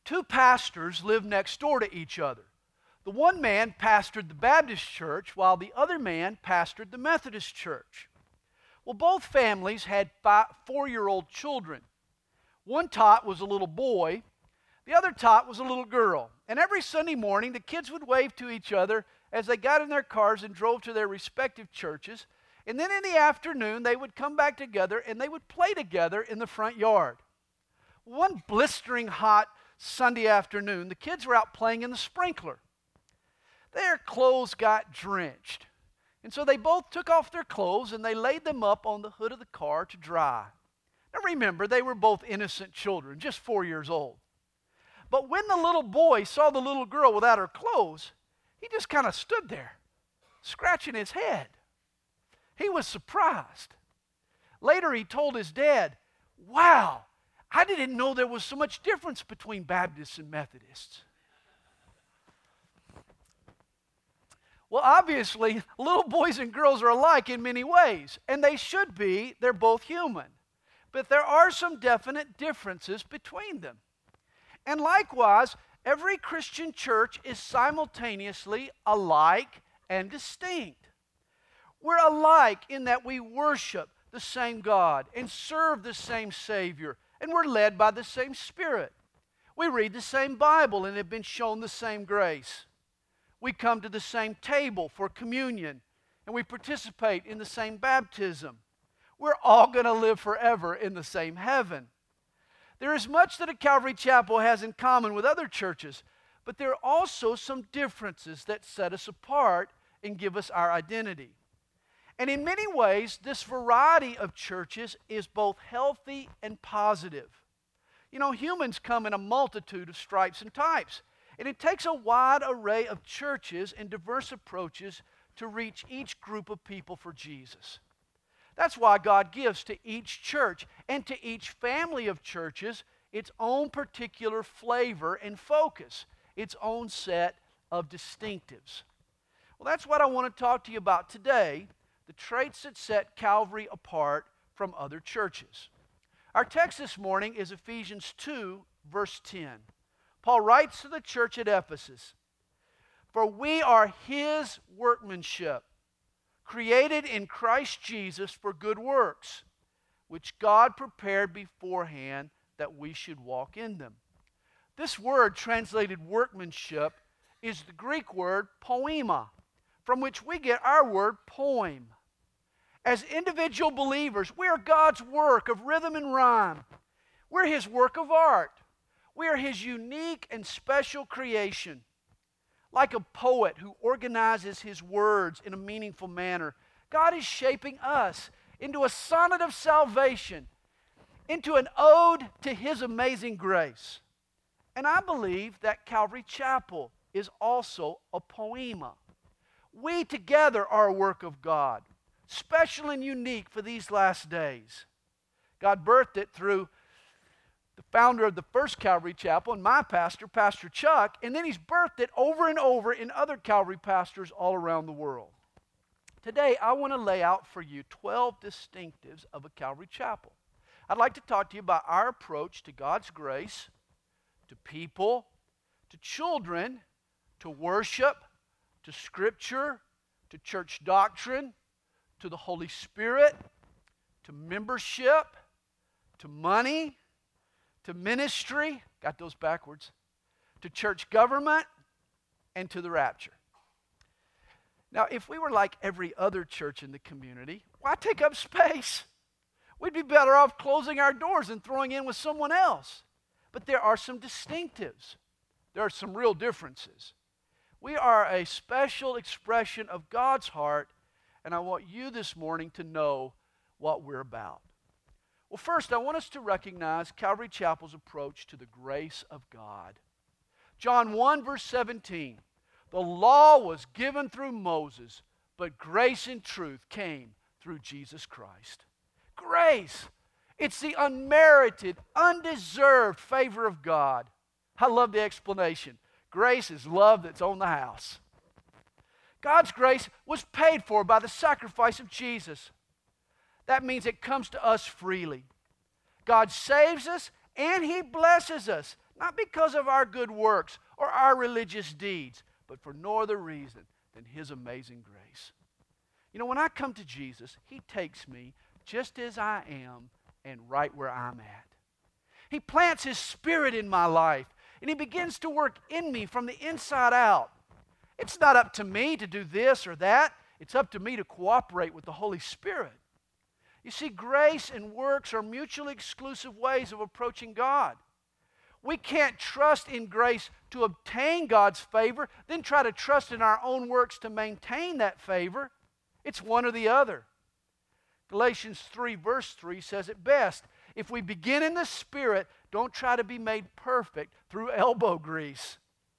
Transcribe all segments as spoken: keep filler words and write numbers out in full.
Two pastors lived next door to each other. The one man pastored the Baptist church while the other man pastored the Methodist church. Well, both families had five, four-year-old children. One tot was a little boy. The other tot was a little girl. And every Sunday morning, the kids would wave to each other as they got in their cars and drove to their respective churches. And then in the afternoon, they would come back together and they would play together in the front yard. One blistering hot Sunday afternoon, the kids were out playing in the sprinkler. Their clothes got drenched. And so they both took off their clothes and they laid them up on the hood of the car to dry. Now remember, they were both innocent children, just four years old. But when the little boy saw the little girl without her clothes, he just kind of stood there, scratching his head. He was surprised. Later he told his dad, "Wow, I didn't know there was so much difference between Baptists and Methodists." Well, obviously, little boys and girls are alike in many ways, and they should be. They're both human. But there are some definite differences between them. And likewise, every Christian church is simultaneously alike and distinct. We're alike in that we worship the same God and serve the same Savior, and we're led by the same Spirit. We read the same Bible and have been shown the same grace. We come to the same table for communion, and we participate in the same baptism. We're all going to live forever in the same heaven. There is much that a Calvary Chapel has in common with other churches, but there are also some differences that set us apart and give us our identity. And in many ways, this variety of churches is both healthy and positive. You know, humans come in a multitude of stripes and types. And it takes a wide array of churches and diverse approaches to reach each group of people for Jesus. That's why God gives to each church and to each family of churches its own particular flavor and focus, its own set of distinctives. Well, that's what I want to talk to you about today, the traits that set Calvary apart from other churches. Our text this morning is Ephesians two, verse ten. Paul writes to the church at Ephesus, "For we are His workmanship, created in Christ Jesus for good works, which God prepared beforehand that we should walk in them." This word, translated workmanship, is the Greek word poema, from which we get our word poem. As individual believers, we are God's work of rhythm and rhyme. We're His work of art. We are His unique and special creation. Like a poet who organizes his words in a meaningful manner, God is shaping us into a sonnet of salvation, into an ode to His amazing grace. And I believe that Calvary Chapel is also a poema. We together are a work of God, special and unique for these last days. God birthed it through the founder of the first Calvary Chapel and my pastor, Pastor Chuck, and then He's birthed it over and over in other Calvary pastors all around the world. Today, I want to lay out for you twelve distinctives of a Calvary Chapel. I'd like to talk to you about our approach to God's grace, to people, to children, to worship, to Scripture, to church doctrine, to the Holy Spirit, to membership, to money, to ministry, got those backwards, to church government, and to the rapture. Now, if we were like every other church in the community, why take up space? We'd be better off closing our doors and throwing in with someone else. But there are some distinctives. There are some real differences. We are a special expression of God's heart, and I want you this morning to know what we're about. Well, first, I want us to recognize Calvary Chapel's approach to the grace of God. John one, verse seventeen, "The law was given through Moses, but grace and truth came through Jesus Christ." Grace. It's the unmerited, undeserved favor of God. I love the explanation. Grace is love that's on the house. God's grace was paid for by the sacrifice of Jesus. That means it comes to us freely. God saves us And He blesses us, not because of our good works or our religious deeds, but for no other reason than His amazing grace. You know, when I come to Jesus, He takes me just as I am and right where I'm at. He plants His Spirit in my life, and He begins to work in me from the inside out. It's not up to me to do this or that. It's up to me to cooperate with the Holy Spirit. You see, grace and works are mutually exclusive ways of approaching God. We can't trust in grace to obtain God's favor, then try to trust in our own works to maintain that favor. It's one or the other. Galatians three verse three says it best. If we begin in the Spirit, don't try to be made perfect through elbow grease.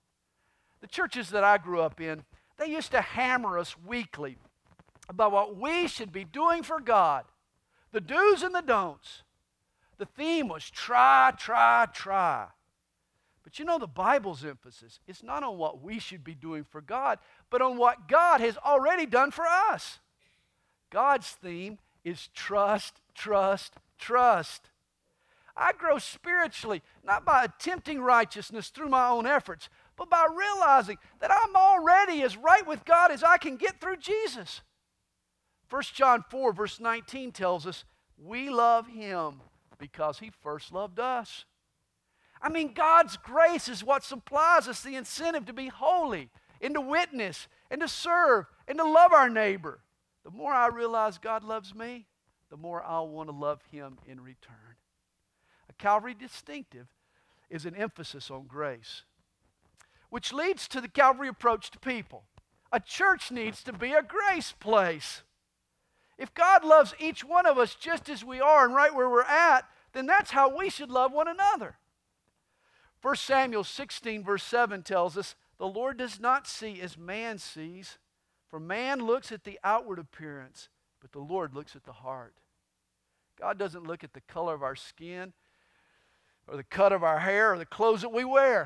The churches that I grew up in, they used to hammer us weekly about what we should be doing for God. The do's and the don'ts. The theme was try, try, try. But you know, the Bible's emphasis is not on what we should be doing for God, but on what God has already done for us. God's theme is trust, trust, trust. I grow spiritually not by attempting righteousness through my own efforts, but by realizing that I'm already as right with God as I can get through Jesus. First John four verse nineteen tells us, we love Him because He first loved us. I mean, God's grace is what supplies us the incentive to be holy and to witness and to serve and to love our neighbor. The more I realize God loves me, the more I'll want to love Him in return. A Calvary distinctive is an emphasis on grace, which leads to the Calvary approach to people. A church needs to be a grace place. If God loves each one of us just as we are and right where we're at, then that's how we should love one another. First Samuel sixteen verse seven tells us, the Lord does not see as man sees, for man looks at the outward appearance, but the Lord looks at the heart. God doesn't look at the color of our skin or the cut of our hair or the clothes that we wear.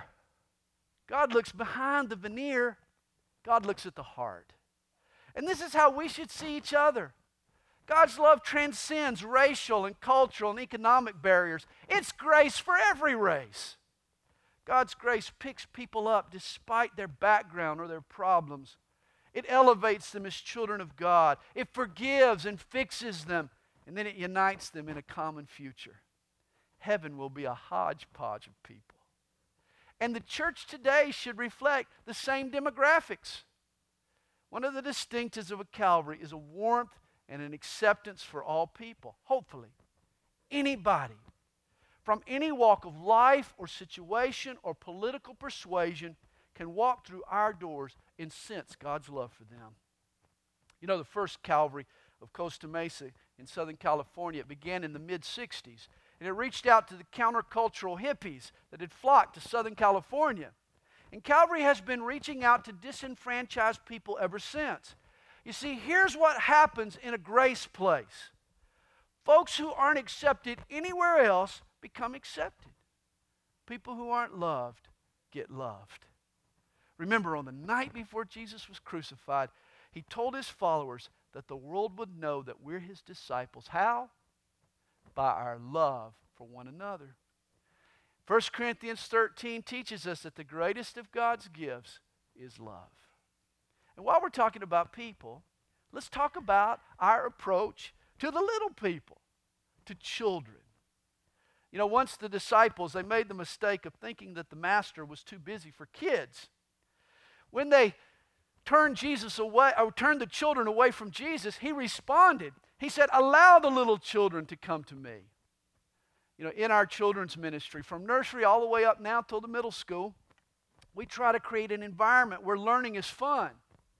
God looks behind the veneer. God looks at the heart. And this is how we should see each other. God's love transcends racial and cultural and economic barriers. It's grace for every race. God's grace picks people up despite their background or their problems. It elevates them as children of God. It forgives and fixes them, and then it unites them in a common future. Heaven will be a hodgepodge of people. And the church today should reflect the same demographics. One of the distinctives of a Calvary is a warmth and an acceptance for all people. Hopefully, anybody from any walk of life or situation or political persuasion can walk through our doors and sense God's love for them. You know, the first Calvary of Costa Mesa in Southern California, it began in the mid sixties. And it reached out to the countercultural hippies that had flocked to Southern California. And Calvary has been reaching out to disenfranchised people ever since. You see, here's what happens in a grace place. Folks who aren't accepted anywhere else become accepted. People who aren't loved get loved. Remember, on the night before Jesus was crucified, He told His followers that the world would know that we're His disciples. How? By our love for one another. First Corinthians thirteen teaches us that the greatest of God's gifts is love. And while we're talking about people, let's talk about our approach to the little people, to children. You know, once the disciples, they made the mistake of thinking that the master was too busy for kids. When they turned Jesus away, or turned the children away from Jesus, He responded. He said, allow the little children to come to me. You know, in our children's ministry, from nursery all the way up now till the middle school, we try to create an environment where learning is fun.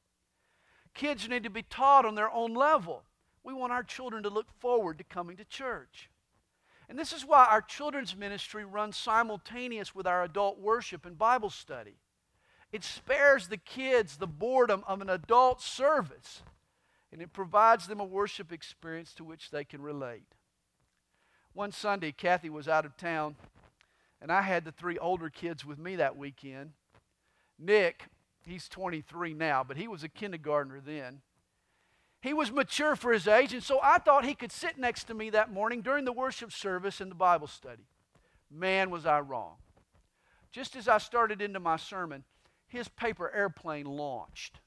Kids need to be taught on their own level. We want our children to look forward to coming to church. And this is why our children's ministry runs simultaneous with our adult worship and Bible study. It spares the kids the boredom of an adult service, and it provides them a worship experience to which they can relate. One Sunday, Kathy was out of town, and I had the three older kids with me that weekend. Nick, he's twenty-three now, but he was a kindergartner then. He was mature for his age, and so I thought he could sit next to me that morning during the worship service and the Bible study. Man, was I wrong. Just as I started into my sermon, his paper airplane launched.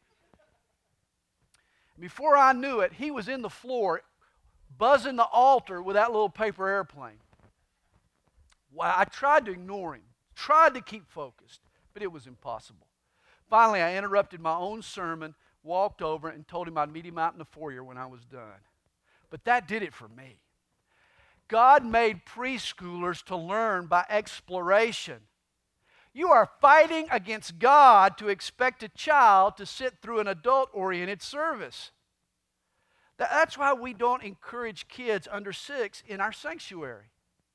Before I knew it, he was in the floor, buzzing the altar with that little paper airplane. Wow, I tried to ignore him, tried to keep focused, but it was impossible. Finally, I interrupted my own sermon, walked over, and told him I'd meet him out in the foyer when I was done. But that did it for me. God made preschoolers to learn by exploration. You are fighting against God to expect a child to sit through an adult-oriented service. That's why we don't encourage kids under six in our sanctuary.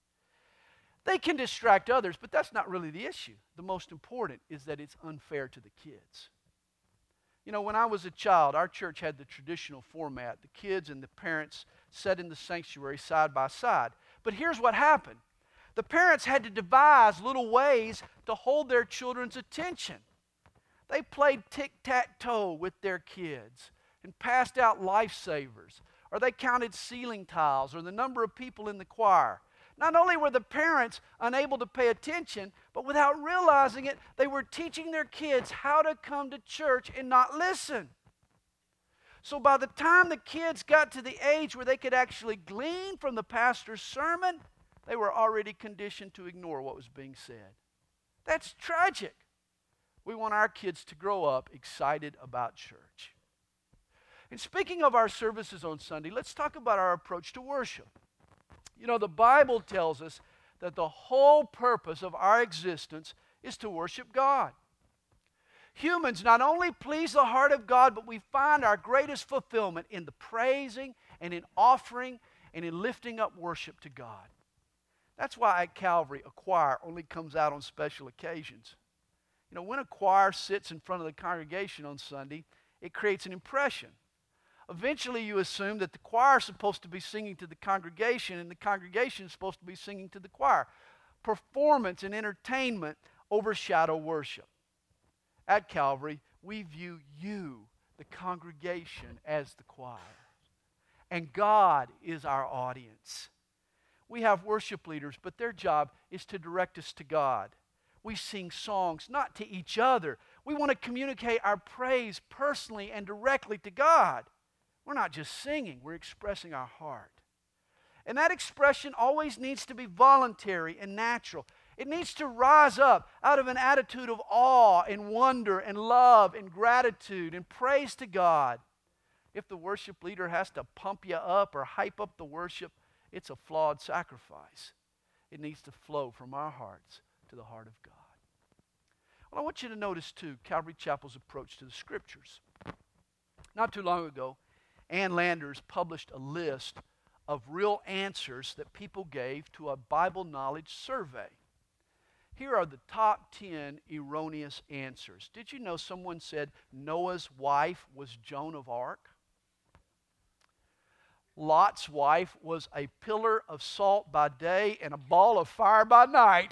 They can distract others, but that's not really the issue. The most important is that it's unfair to the kids. You know, when I was a child, our church had the traditional format. The kids and the parents sat in the sanctuary side by side. But here's what happened. The parents had to devise little ways to hold their children's attention. They played tic-tac-toe with their kids and passed out lifesavers, or they counted ceiling tiles or the number of people in the choir. Not only were the parents unable to pay attention, but without realizing it, they were teaching their kids how to come to church and not listen. So by the time the kids got to the age where they could actually glean from the pastor's sermon, they were already conditioned to ignore what was being said. That's tragic. We want our kids to grow up excited about church. And speaking of our services on Sunday, let's talk about our approach to worship. You know, the Bible tells us that the whole purpose of our existence is to worship God. Humans not only please the heart of God, but we find our greatest fulfillment in the praising and in offering and in lifting up worship to God. That's why at Calvary, a choir only comes out on special occasions. You know, when a choir sits in front of the congregation on Sunday, it creates an impression. Eventually, you assume that the choir is supposed to be singing to the congregation, and the congregation is supposed to be singing to the choir. Performance and entertainment overshadow worship. At Calvary, we view you, the congregation, as the choir. And God is our audience. We have worship leaders, but their job is to direct us to God. We sing songs not to each other. We want to communicate our praise personally and directly to God. We're not just singing, we're expressing our heart. And that expression always needs to be voluntary and natural. It needs to rise up out of an attitude of awe and wonder and love and gratitude and praise to God. If the worship leader has to pump you up or hype up the worship, it's a flawed sacrifice. It needs to flow from our hearts to the heart of God. Well, I want you to notice, too, Calvary Chapel's approach to the Scriptures. Not too long ago, Ann Landers published a list of real answers that people gave to a Bible knowledge survey. Here are the top ten erroneous answers. Did you know someone said Noah's wife was Joan of Arc? Lot's wife was a pillar of salt by day and a ball of fire by night.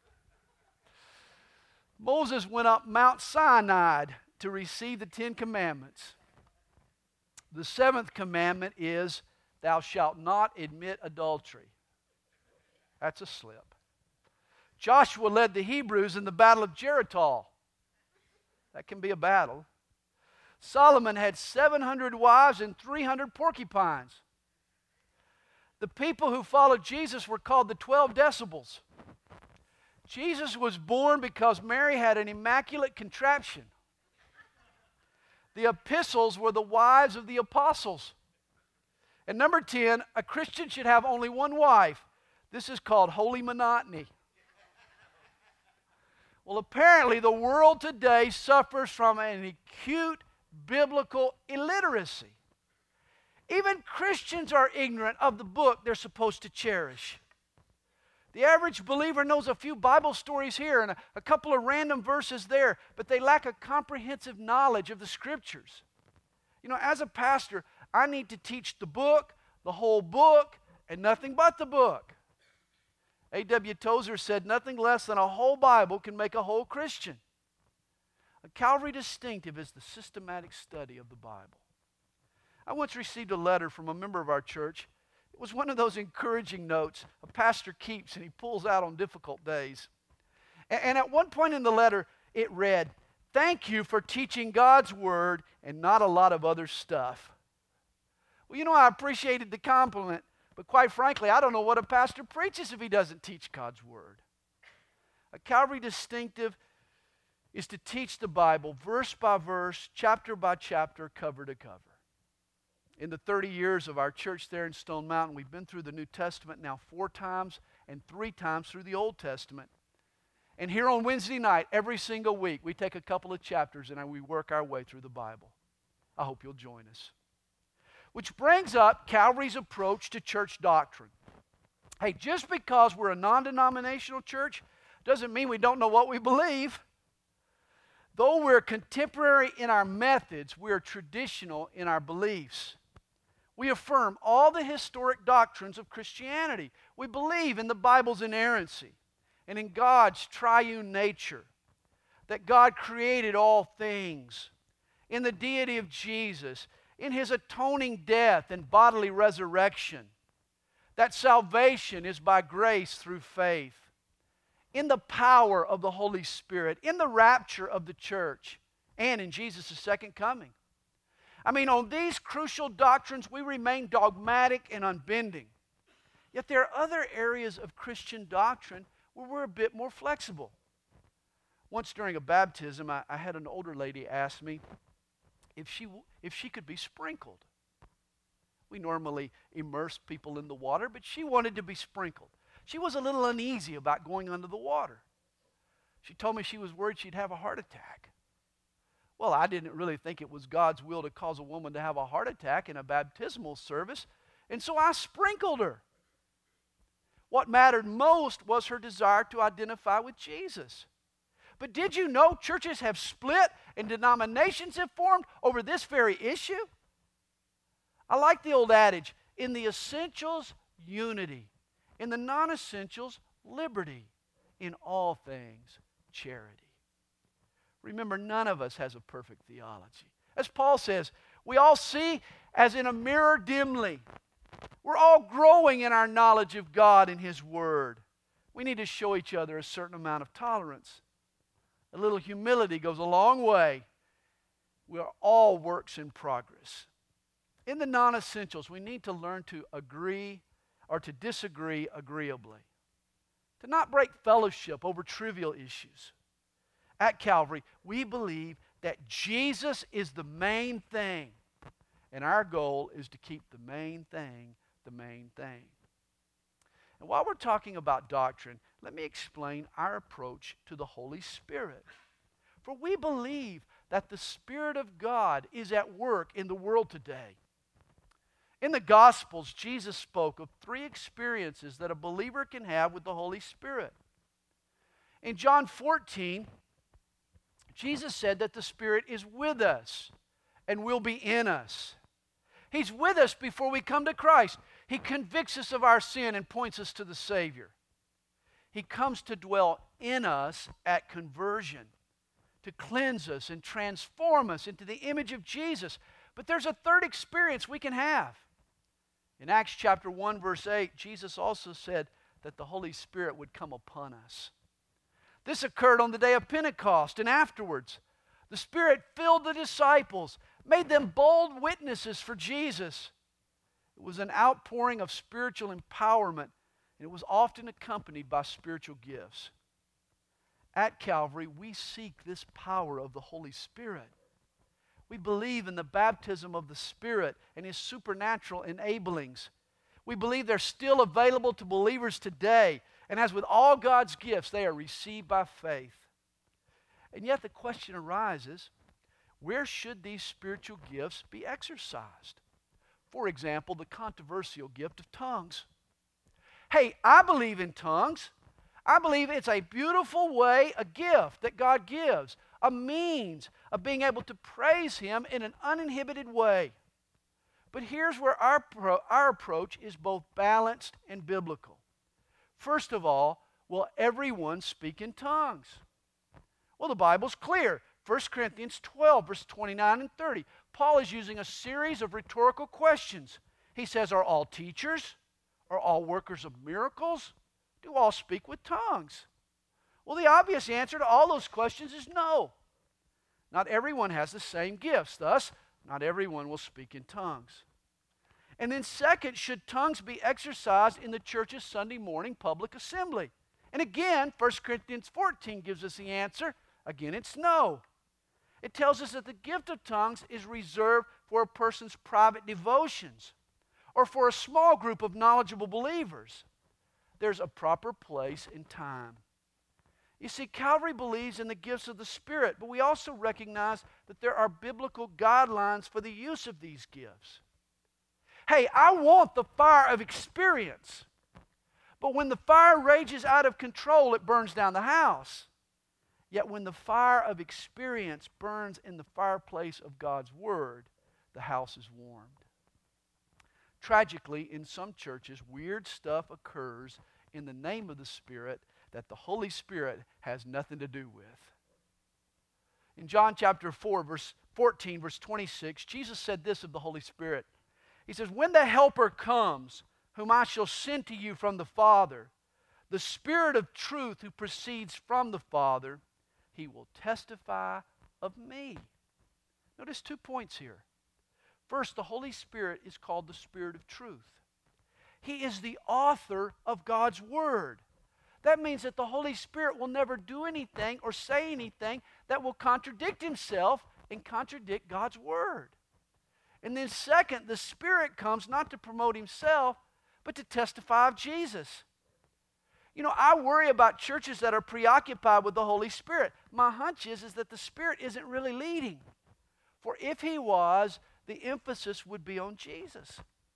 Moses went up Mount Sinai to receive the Ten Commandments. The seventh commandment is, thou shalt not admit adultery. That's a slip. Joshua led the Hebrews in the battle of Jericho. That can be a battle. Solomon had seven hundred wives and three hundred porcupines. The people who followed Jesus were called the twelve decibels. Jesus was born because Mary had an immaculate contraption. The epistles were the wives of the apostles. And number ten, a Christian should have only one wife. This is called holy monotony. Well, apparently the world today suffers from an acute biblical illiteracy. Even Christians are ignorant of the book they're supposed to cherish. The average believer knows a few Bible stories here and a, a couple of random verses there, but they lack a comprehensive knowledge of the Scriptures. You know, as a pastor, I need to teach the book, the whole book, and nothing but the book. A W Tozer said, nothing less than a whole Bible can make a whole Christian. A Calvary distinctive is the systematic study of the Bible. I once received a letter from a member of our church It was one of those encouraging notes a pastor keeps and he pulls out on difficult days. And, and at one point in the letter, it read, "Thank you for teaching God's Word and not a lot of other stuff." Well, you know, I appreciated the compliment, but quite frankly, I don't know what a pastor preaches if he doesn't teach God's Word. A Calvary distinctive is to teach the Bible verse by verse, chapter by chapter, cover to cover. In the thirty years of our church there in Stone Mountain, we've been through the New Testament now four times and three times through the Old Testament. And here on Wednesday night, every single week, we take a couple of chapters and we work our way through the Bible. I hope you'll join us. Which brings up Calvary's approach to church doctrine. Hey, just because we're a non-denominational church doesn't mean we don't know what we believe. Though we're contemporary in our methods, we're traditional in our beliefs. We affirm all the historic doctrines of Christianity. We believe in the Bible's inerrancy and in God's triune nature, that God created all things, in the deity of Jesus, in His atoning death and bodily resurrection, that salvation is by grace through faith, in the power of the Holy Spirit, in the rapture of the church, and in Jesus' second coming. I mean, on these crucial doctrines, we remain dogmatic and unbending. Yet there are other areas of Christian doctrine where we're a bit more flexible. Once during a baptism, I, I had an older lady ask me if she, if she could be sprinkled. We normally immerse people in the water, but she wanted to be sprinkled. She was a little uneasy about going under the water. She told me she was worried she'd have a heart attack. Well, I didn't really think it was God's will to cause a woman to have a heart attack in a baptismal service, and so I sprinkled her. What mattered most was her desire to identify with Jesus. But did you know churches have split and denominations have formed over this very issue? I like the old adage, in the essentials, unity. In the non-essentials, liberty. In all things, charity. Remember, none of us has a perfect theology. As Paul says, we all see as in a mirror dimly. We're all growing in our knowledge of God and His Word. We need to show each other a certain amount of tolerance. A little humility goes a long way. We are all works in progress. In the non-essentials, we need to learn to agree or to disagree agreeably. To not break fellowship over trivial issues. At Calvary, we believe that Jesus is the main thing, and our goal is to keep the main thing the main thing. And while we're talking about doctrine, let me explain our approach to the Holy Spirit. For we believe that the Spirit of God is at work in the world today. In the Gospels, Jesus spoke of three experiences that a believer can have with the Holy Spirit. In John fourteen, Jesus said that the Spirit is with us and will be in us. He's with us before we come to Christ. He convicts us of our sin and points us to the Savior. He comes to dwell in us at conversion, to cleanse us and transform us into the image of Jesus. But there's a third experience we can have. In Acts chapter one, verse eight, Jesus also said that the Holy Spirit would come upon us. This occurred on the day of Pentecost, and afterwards, the Spirit filled the disciples, made them bold witnesses for Jesus. It was an outpouring of spiritual empowerment, and it was often accompanied by spiritual gifts. At Calvary, we seek this power of the Holy Spirit. We believe in the baptism of the Spirit and His supernatural enablings. We believe they're still available to believers today. And as with all God's gifts, they are received by faith. And yet the question arises, where should these spiritual gifts be exercised? For example, the controversial gift of tongues. Hey, I believe in tongues. I believe it's a beautiful way, a gift that God gives, a means of being able to praise Him in an uninhibited way. But here's where our, pro- our approach is both balanced and biblical. First of all, will everyone speak in tongues? Well, the Bible's clear. First Corinthians twelve, verse twenty-nine and thirty. Paul is using a series of rhetorical questions. He says, are all teachers? Are all workers of miracles? Do all speak with tongues? Well, the obvious answer to all those questions is no. Not everyone has the same gifts. Thus, not everyone will speak in tongues. And then second, should tongues be exercised in the church's Sunday morning public assembly? And again, First Corinthians fourteen gives us the answer. Again, it's no. It tells us that the gift of tongues is reserved for a person's private devotions or for a small group of knowledgeable believers. There's a proper place and time. You see, Calvary believes in the gifts of the Spirit, but we also recognize that there are biblical guidelines for the use of these gifts. Hey, I want the fire of experience, but when the fire rages out of control, it burns down the house. Yet when the fire of experience burns in the fireplace of God's Word, the house is warmed. Tragically, in some churches, weird stuff occurs in the name of the Spirit that the Holy Spirit has nothing to do with. In John chapter four, verse fourteen, verse twenty-six, Jesus said this of the Holy Spirit. He says, "When the Helper comes, whom I shall send to you from the Father, the Spirit of truth who proceeds from the Father, He will testify of me." Notice two points here. First, the Holy Spirit is called the Spirit of truth. He is the author of God's Word. That means that the Holy Spirit will never do anything or say anything that will contradict Himself and contradict God's Word. And then second, the Spirit comes not to promote Himself, but to testify of Jesus. You know, I worry about churches that are preoccupied with the Holy Spirit. My hunch is, is that the Spirit isn't really leading. For if He was, the emphasis would be on Jesus.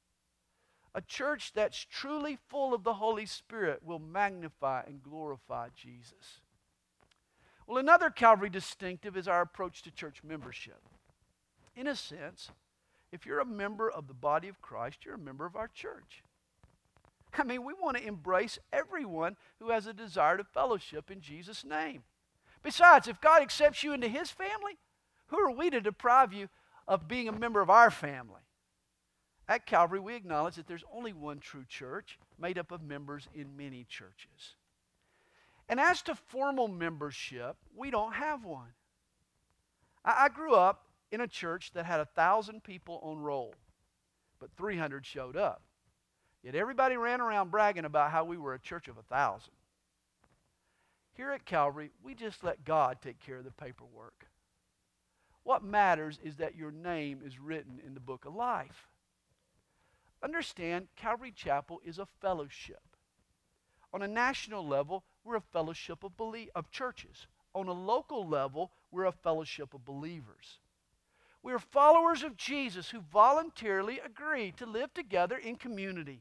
A church that's truly full of the Holy Spirit will magnify and glorify Jesus. Well, another Calvary distinctive is our approach to church membership. In a sense, if you're a member of the body of Christ, you're a member of our church. I mean, we want to embrace everyone who has a desire to fellowship in Jesus' name. Besides, if God accepts you into His family, who are we to deprive you of being a member of our family? At Calvary, we acknowledge that there's only one true church made up of members in many churches. And as to formal membership, we don't have one. I, I grew up in a church that had a thousand people on roll, but three hundred showed up. Yet everybody ran around bragging about how we were a church of a thousand. Here at Calvary, we just let God take care of the paperwork. What matters is that your name is written in the book of life. Understand, Calvary Chapel is a fellowship. On a national level, we're a fellowship of, belie- of churches. On a local level, we're a fellowship of believers. We are followers of Jesus who voluntarily agree to live together in community.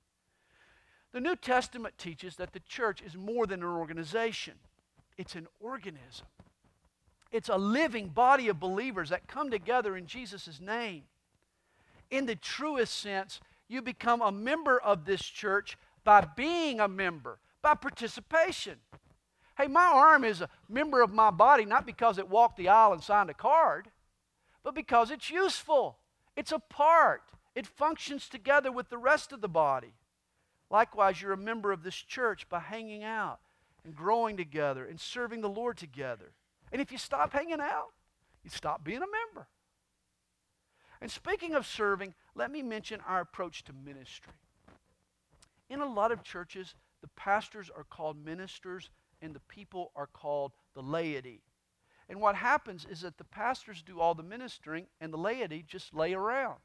The New Testament teaches that the church is more than an organization. It's an organism. It's a living body of believers that come together in Jesus' name. In the truest sense, you become a member of this church by being a member, by participation. Hey, my arm is a member of my body not because it walked the aisle and signed a card, but because it's useful. It's a part. It functions together with the rest of the body. Likewise, you're a member of this church by hanging out and growing together and serving the Lord together. And if you stop hanging out, you stop being a member. And speaking of serving, let me mention our approach to ministry. In a lot of churches, the pastors are called ministers and the people are called the laity. And what happens is that the pastors do all the ministering and the laity just lay around.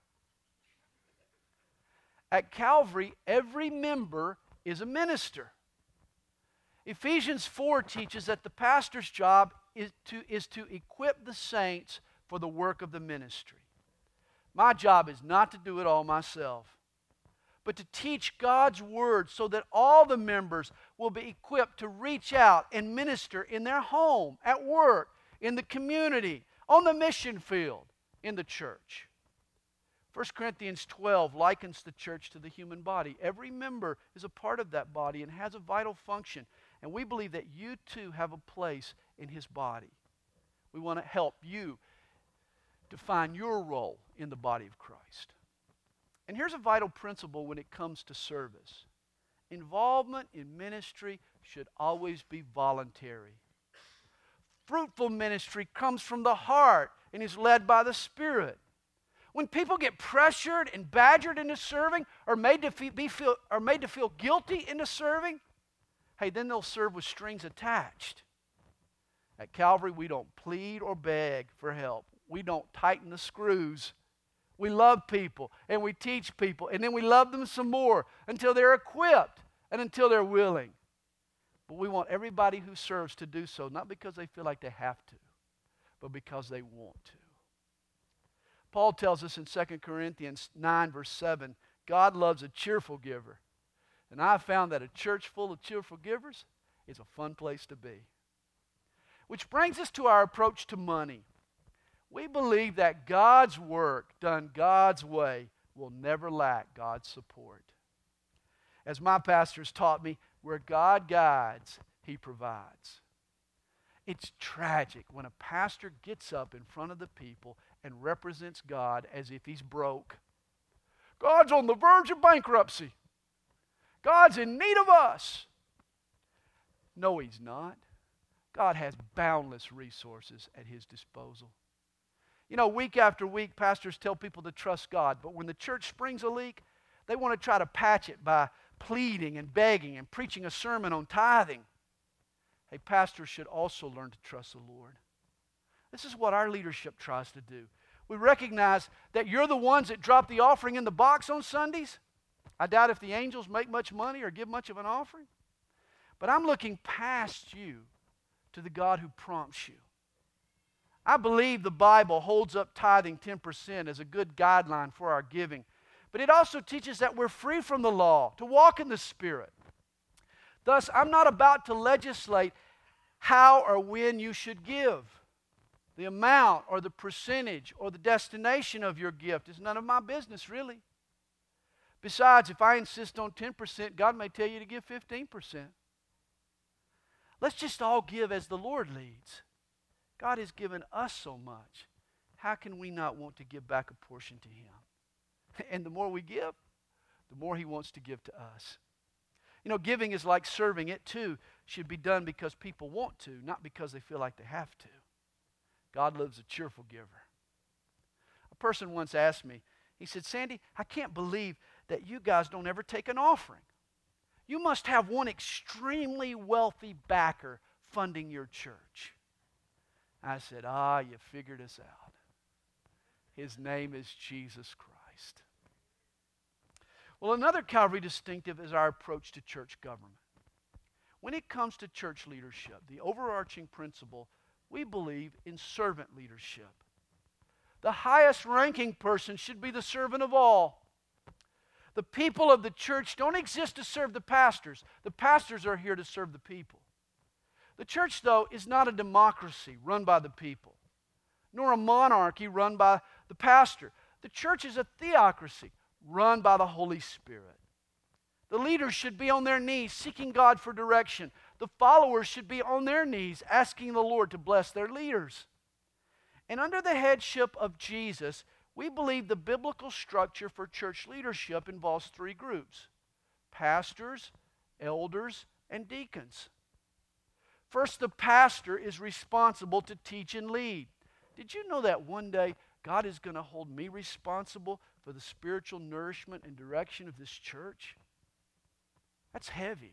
At Calvary, every member is a minister. Ephesians four teaches that the pastor's job is to, is to equip the saints for the work of the ministry. My job is not to do it all myself, but to teach God's Word so that all the members will be equipped to reach out and minister in their home, at work, in the community, on the mission field, in the church. First Corinthians twelve likens the church to the human body. Every member is a part of that body and has a vital function. And we believe that you too have a place in His body. We want to help you to find your role in the body of Christ. And here's a vital principle when it comes to service. Involvement in ministry should always be voluntary. Fruitful ministry comes from the heart and is led by the Spirit. When people get pressured and badgered into serving or made to fe- be feel, or made to feel guilty into serving, hey, then they'll serve with strings attached. At Calvary, we don't plead or beg for help. We don't tighten the screws. We love people and we teach people, and then we love them some more until they're equipped and until they're willing. But we want everybody who serves to do so, not because they feel like they have to, but because they want to. Paul tells us in Second Corinthians nine, verse seven, God loves a cheerful giver. And I found that a church full of cheerful givers is a fun place to be. Which brings us to our approach to money. We believe that God's work done God's way will never lack God's support. As my pastors taught me, where God guides, He provides. It's tragic when a pastor gets up in front of the people and represents God as if he's broke. God's on the verge of bankruptcy. God's in need of us. No, He's not. God has boundless resources at His disposal. You know, week after week, pastors tell people to trust God, but when the church springs a leak, they want to try to patch it by pleading and begging and preaching a sermon on tithing. Hey, pastors should also learn to trust the Lord. This is what our leadership tries to do. We recognize that you're the ones that drop the offering in the box on Sundays. I doubt if the angels make much money or give much of an offering. But I'm looking past you to the God who prompts you. I believe the Bible holds up tithing ten percent as a good guideline for our giving. But it also teaches that we're free from the law, to walk in the Spirit. Thus, I'm not about to legislate how or when you should give. The amount or the percentage or the destination of your gift is none of my business, really. Besides, if I insist on ten percent, God may tell you to give fifteen percent. Let's just all give as the Lord leads. God has given us so much. How can we not want to give back a portion to Him? And the more we give, the more He wants to give to us. You know, giving is like serving. It too should be done because people want to, not because they feel like they have to. God loves a cheerful giver. A person once asked me, he said, Sandy, I can't believe that you guys don't ever take an offering. You must have one extremely wealthy backer funding your church. I said, ah, you figured us out. His name is Jesus Christ. Well, another Calvary distinctive is our approach to church government. When it comes to church leadership, the overarching principle, we believe in servant leadership. The highest ranking person should be the servant of all. The people of the church don't exist to serve the pastors. The pastors are here to serve the people. The church, though, is not a democracy run by the people, nor a monarchy run by the pastor. The church is a theocracy run by the Holy Spirit. The leaders should be on their knees seeking God for direction. The followers should be on their knees asking the Lord to bless their leaders. And under the headship of Jesus, we believe the biblical structure for church leadership involves three groups: pastors, elders, and deacons. First, the pastor is responsible to teach and lead. Did you know that one day God is going to hold me responsible for the spiritual nourishment and direction of this church? That's heavy.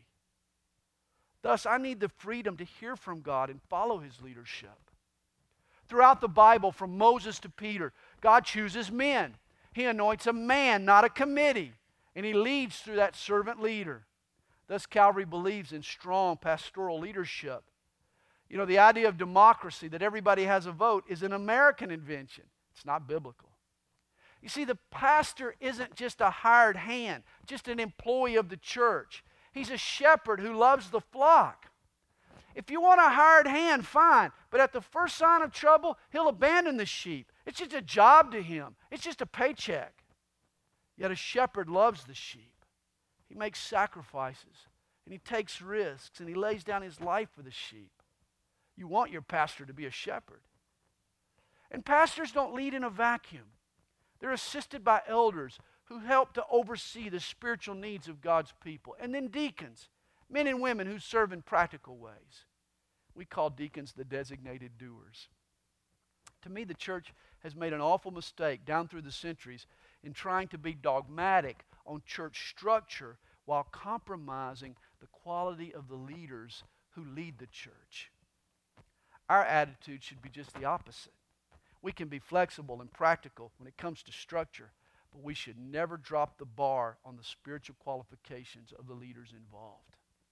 Thus, I need the freedom to hear from God and follow His leadership. Throughout the Bible, from Moses to Peter, God chooses men. He anoints a man, not a committee, and He leads through that servant leader. Thus, Calvary believes in strong pastoral leadership. You know, the idea of democracy, that everybody has a vote, is an American invention. It's not biblical. You see, the pastor isn't just a hired hand, just an employee of the church. He's a shepherd who loves the flock. If you want a hired hand, fine. But at the first sign of trouble, he'll abandon the sheep. It's just a job to him. It's just a paycheck. Yet a shepherd loves the sheep. He makes sacrifices, and he takes risks, and he lays down his life for the sheep. You want your pastor to be a shepherd. And pastors don't lead in a vacuum. They're assisted by elders who help to oversee the spiritual needs of God's people. And then deacons, men and women who serve in practical ways. We call deacons the designated doers. To me, the church has made an awful mistake down through the centuries in trying to be dogmatic on church structure while compromising the quality of the leaders who lead the church. Our attitude should be just the opposite. We can be flexible and practical when it comes to structure, but we should never drop the bar on the spiritual qualifications of the leaders involved.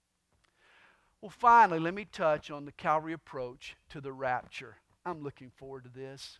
Well, finally, let me touch on the Calvary approach to the rapture. I'm looking forward to this.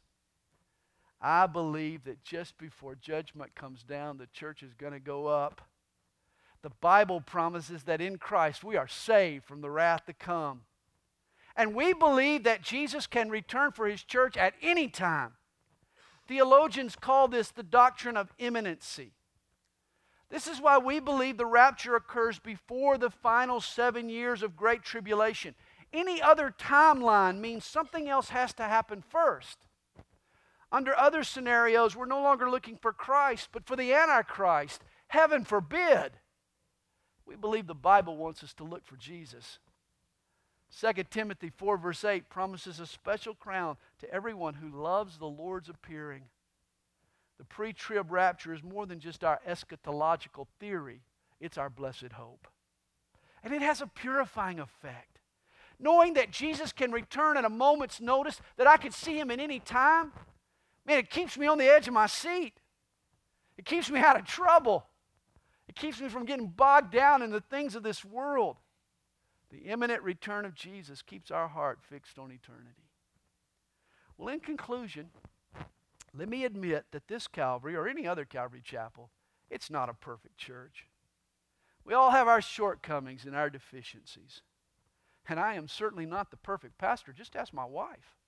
I believe that just before judgment comes down, the church is going to go up. The Bible promises that in Christ we are saved from the wrath to come. And we believe that Jesus can return for His church at any time. Theologians call this the doctrine of imminency. This is why we believe the rapture occurs before the final seven years of great tribulation. Any other timeline means something else has to happen first. Under other scenarios, we're no longer looking for Christ, but for the Antichrist. Heaven forbid. We believe the Bible wants us to look for Jesus. Second Timothy four verse eight promises a special crown to everyone who loves the Lord's appearing. The pre-trib rapture is more than just our eschatological theory. It's our blessed hope. And it has a purifying effect. Knowing that Jesus can return at a moment's notice, that I could see Him at any time, man, it keeps me on the edge of my seat. It keeps me out of trouble. It keeps me from getting bogged down in the things of this world. The imminent return of Jesus keeps our heart fixed on eternity. Well, in conclusion, let me admit that this Calvary, or any other Calvary chapel, it's not a perfect church. We all have our shortcomings and our deficiencies. And I am certainly not the perfect pastor. Just ask my wife.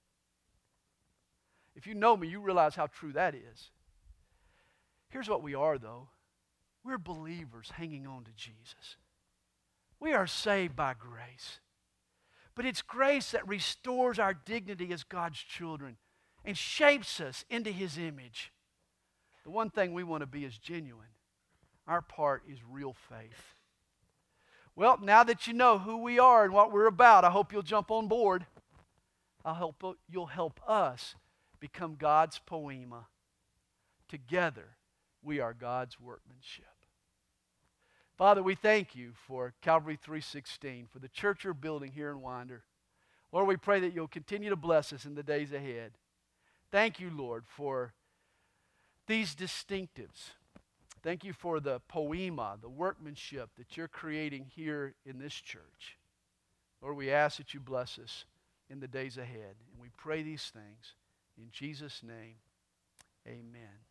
If you know me, you realize how true that is. Here's what we are, though. We're believers hanging on to Jesus. We are saved by grace. But it's grace that restores our dignity as God's children and shapes us into His image. The one thing we want to be is genuine. Our part is real faith. Well, now that you know who we are and what we're about, I hope you'll jump on board. I hope you'll help us become God's poema. Together, we are God's workmanship. Father, we thank You for Calvary three sixteen, for the church You're building here in Winder. Lord, we pray that You'll continue to bless us in the days ahead. Thank You, Lord, for these distinctives. Thank You for the poema, the workmanship that You're creating here in this church. Lord, we ask that You bless us in the days ahead. And we pray these things in Jesus' name. Amen.